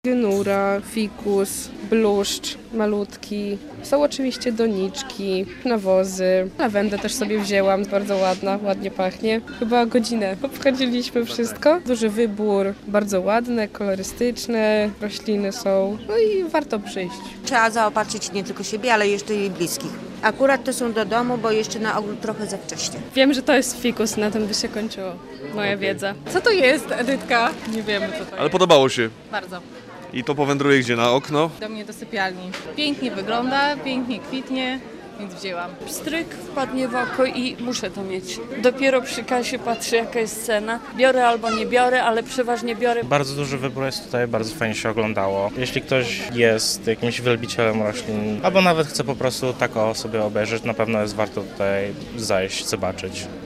Wienura, fikus, bluszcz malutki. Są oczywiście doniczki, nawozy. Lawendę też sobie wzięłam, bardzo ładna, ładnie pachnie. Chyba godzinę obchodziliśmy wszystko. Duży wybór, bardzo ładne, kolorystyczne rośliny są. No i warto przyjść. Trzeba zaopatrzyć nie tylko siebie, ale jeszcze i bliskich. Akurat to są do domu, bo jeszcze na ogród trochę za wcześnie. Wiem, że to jest fikus, na tym by się kończyło moja wiedza. Co to jest, Edytka? Nie wiemy, co to Ale jest. podobało się. Bardzo. I to powędruje gdzie? Na okno? Do mnie do sypialni. Pięknie wygląda, pięknie kwitnie, więc wzięłam. Pstryk wpadnie w oko i muszę to mieć. Dopiero przy kasie patrzę, jaka jest cena. Biorę albo nie biorę, ale przeważnie biorę. Bardzo duży wybór jest tutaj, bardzo fajnie się oglądało. Jeśli ktoś jest jakimś wielbicielem roślin, albo nawet chce po prostu tak o sobie obejrzeć, na pewno jest warto tutaj zajść, zobaczyć.